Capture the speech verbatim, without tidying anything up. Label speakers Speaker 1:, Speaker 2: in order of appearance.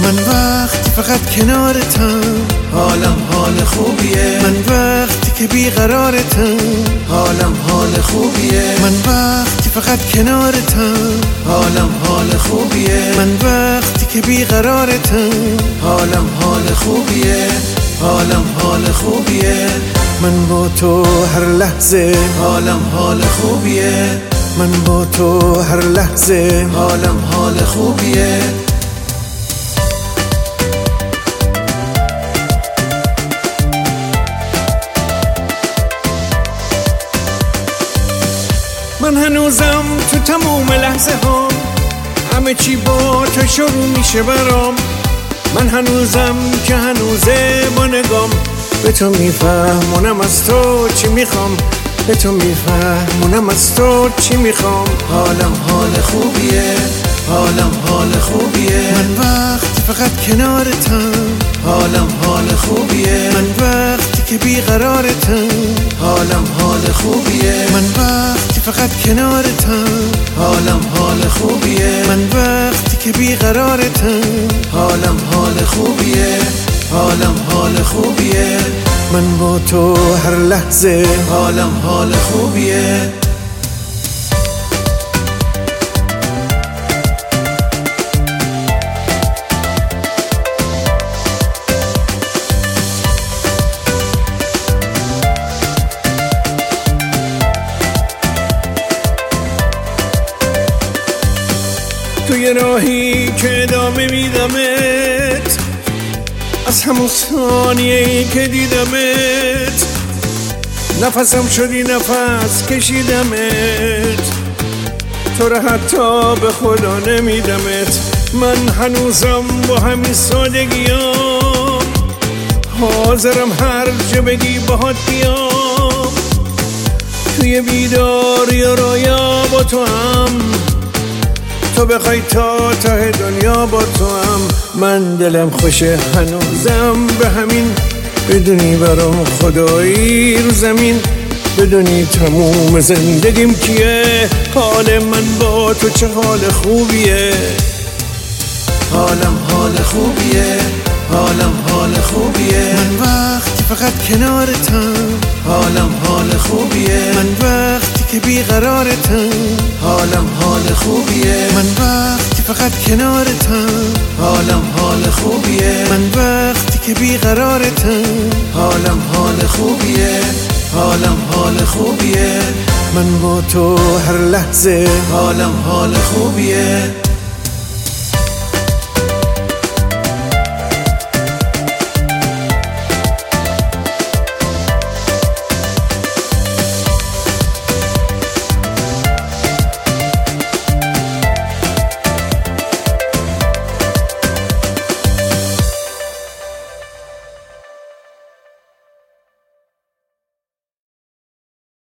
Speaker 1: من وقتی فقط کنارتم حالم حال خوبیه. من وقتی که بیقرارتم حالم حال خوبیه. من وقتی فقط کنارتم حالم حال خوبیه. من وقتی که بیقرارتم حالم حال خوبیه. حالم حال خوبیه. من با تو هر لحظه حالم حال خوبیه. من با تو هر لحظه حالم حال خوبیه. من هنوزم تو تموم لحظه ها همه چی با تو شروع میشه برام. من هنوزم که هنوزه با نگام به تو میفهمونم از تو چی میخوام. به تو میفهمونم از تو چی میخوام. حالم حال خوبیه. حالم حال خوبیه. من وقتی فقط کنارتم حالم حال خوبیه. من وقتی که بیقرارتم حالم حال خوبیه. من وقتی فقط کنارتم حالم حال خوبیه. من وقتی که بیقرارتم حالم حال خوبیه. حالم حال خوبیه. من با تو هر لحظه حالم حال خوبیه. توی راهی که ادامه میدمت از همون ثانیه‌ای که دیدمت نفسم شدی نفس کشیدمت. تو رو حتی به خدا نمیدمت. من هنوزم با همین سادگیام حاضرم هر جا بگی باهات بیام. توی بیداری و رویا با تو هم تو بخوای تا ته دنیا با تو هم. من دلم خوشه هنوزم به همین بدونی برام خدایی رو زمین. بدونی تموم زندگیم کیه. حال من با تو چه حال خوبیه. حالم حال خوبیه. حالم حال خوبیه. من وقتی فقط کنارتم حالم حال خوبیه. من وقتی که بیقرارتم حالم حال خوبیه. من وقتی فقط کنارتم حالم حال خوبیه. من وقتی که بیقرارتم حالم حال خوبیه. حالم حال خوبیه. من با تو هر لحظه حالم حال خوبیه.